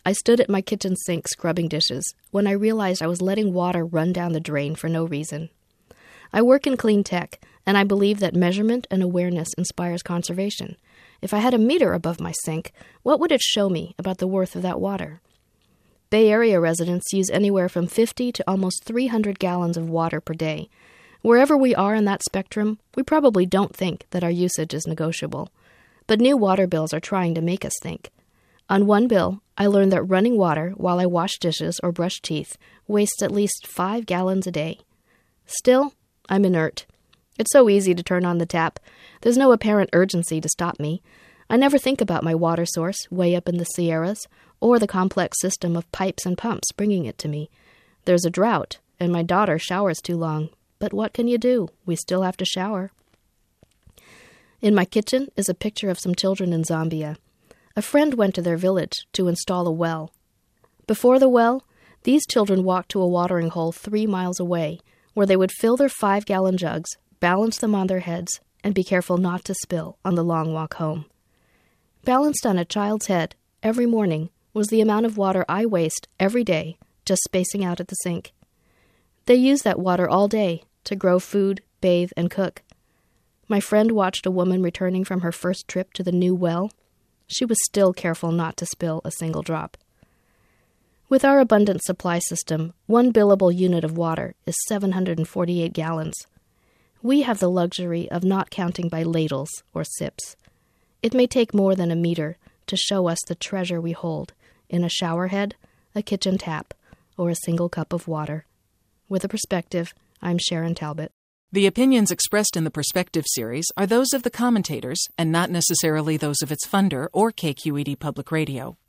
I stood at my kitchen sink scrubbing dishes when I realized I was letting water run down the drain for no reason. I work in clean tech, and I believe that measurement and awareness inspires conservation. If I had a meter above my sink, what would it show me about the worth of that water? Bay Area residents use anywhere from 50 to almost 300 gallons of water per day. Wherever we are in that spectrum, we probably don't think that our usage is negotiable. But new water bills are trying to make us think. On one bill, I learned that running water while I wash dishes or brush teeth wastes at least 5 gallons a day. Still, I'm inert. It's so easy to turn on the tap. There's no apparent urgency to stop me. I never think about my water source way up in the Sierras or the complex system of pipes and pumps bringing it to me. There's a drought, and my daughter showers too long. But what can you do? We still have to shower. In my kitchen is a picture of some children in Zambia. A friend went to their village to install a well. Before the well, these children walked to a watering hole 3 miles away, where they would fill their 5-gallon jugs, balance them on their heads, and be careful not to spill on the long walk home. Balanced on a child's head every morning was the amount of water I waste every day just spacing out at the sink. They use that water all day to grow food, bathe, and cook. My friend watched a woman returning from her first trip to the new well. She was still careful not to spill a single drop. With our abundant supply system, 1 billable unit of water is 748 gallons. We have the luxury of not counting by ladles or sips. It may take more than a meter to show us the treasure we hold in a shower head, a kitchen tap, or a single cup of water. With a Perspective, I'm Sharon Talbot. The opinions expressed in the Perspective series are those of the commentators and not necessarily those of its funder or KQED Public Radio.